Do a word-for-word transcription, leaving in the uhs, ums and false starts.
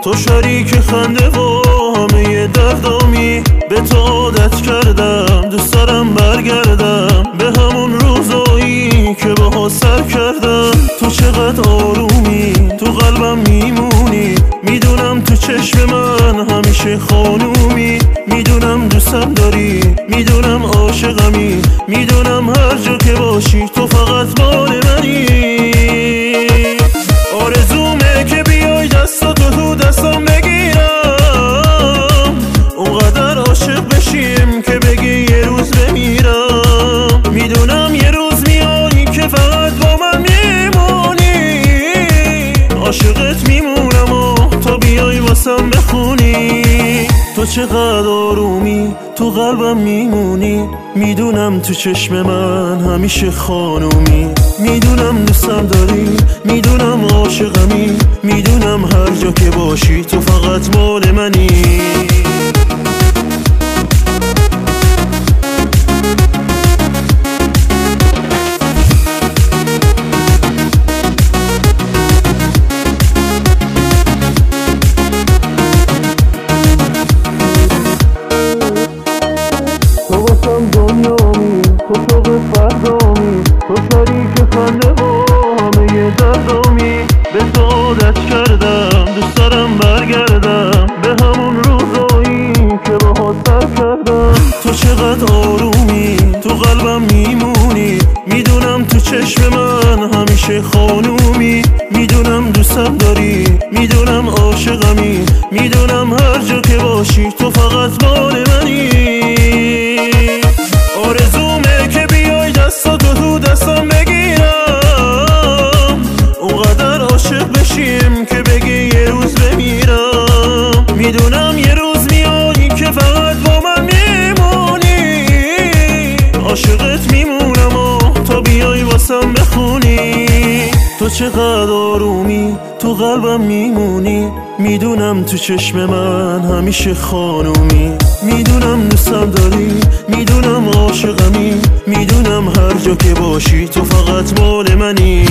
تو شریک خنده و همه دردامی. به تو عادت کردم دوست دارم برگردم به همون روزایی که باها سر کردم. تو چقدر آرومی تو قلبم میمونی، میدونم تو چشم من همیشه خانومی. میدونم دوستم داری، میدونم عاشقمی، میدونم هر جا که باشی تو فقط مال منی. آرزومه که بیای دستاتو تو دستم بگیرم، اونقدر عاشق بشیم که بگی یه روز بمیرم. میدونم یه روز میای که فقط با من میمونی، عاشقت میمونم و تا بیای واسم بخونی. تو چقدر آرومی تو قلبم میمونی، میدونم تو چشم من همیشه خانومی. میدونم دوستم داری، میدونم عاشقمی، میدونم هر جا که باشی تو فقط مال منی. دنیامی تو شوق فردامی، تو شریک خنده و همه دردامی. به تو عادت کردم دوست دارم برگردم به همون روزایی که باهات سر کردم. تو چقدر آرومی تو قلبم میمونی، میدونم تو چشم من همیشه خانومی. میدونم دوستم داری، میدونم عاشقمی، میدونم هر جا که باشی تو فقط مال منی. آرزومه که بیای دستاتو تو دستم بگیرم، اونقدر عاشق بشیم که بگی یه روز بمیرم. میدونم یه روز میایی که فقط با من میمونی، عاشقت میمونم و تا بیای واسم بخونی. تو چقدر آرومی تو قلبم میمونی، میدونم تو چشم من همیشه خانومی. میدونم دوستم داری، میدونم عاشقمی، میدونم هر جا که باشی تو فقط مال منی.